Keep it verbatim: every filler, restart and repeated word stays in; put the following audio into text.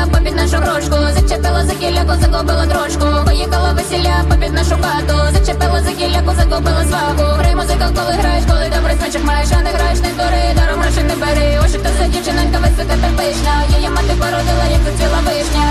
попід нашу грошку. Зачепила за кіляку, загубила дрожку. Поїхала весілля попід нашу хату. Зачепила за кіляку, загубила сваху. Грай музика, коли граєш, коли добрий смачок маєш. А не граєш, не дури, даром грошей не бери. Ось що та за дівчинонька висока та пишна. Її мати породила, як зацвіла вишня.